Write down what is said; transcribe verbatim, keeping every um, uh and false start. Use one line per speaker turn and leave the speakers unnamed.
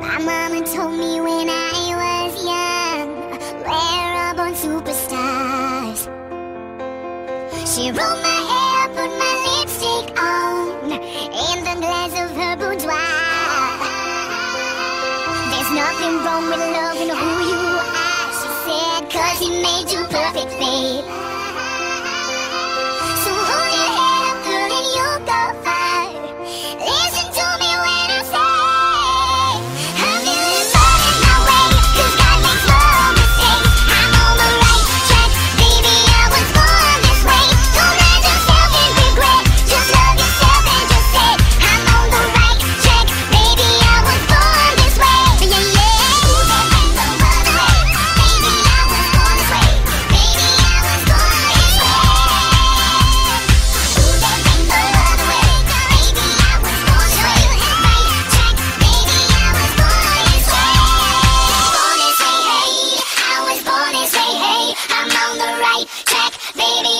My mama told me when I was young, we're all born superstars. She rolled my hair, put my lipstick on, in the glass of her boudoir. There's nothing wrong with loving who you are, she said, 'cause he made you perfect, babe. So hold your head up, girl, and you'll go far. Listen to me when I say I'm feeling burning my way, 'cause God makes no mistakes. I'm on the right track, baby, I was born this way. Don't let yourself in regret, just love yourself and just say I'm on the right track, baby, I was born this way. Yeah, yeah. Ooh, that brings the world away. Baby, I was born this way. Baby, I was born this way. Ooh, that brings the world away. Baby, I was born this way. Right track, baby, I was born this way. Born this way, hey. I was born this way, hey. I'm on the right track, baby.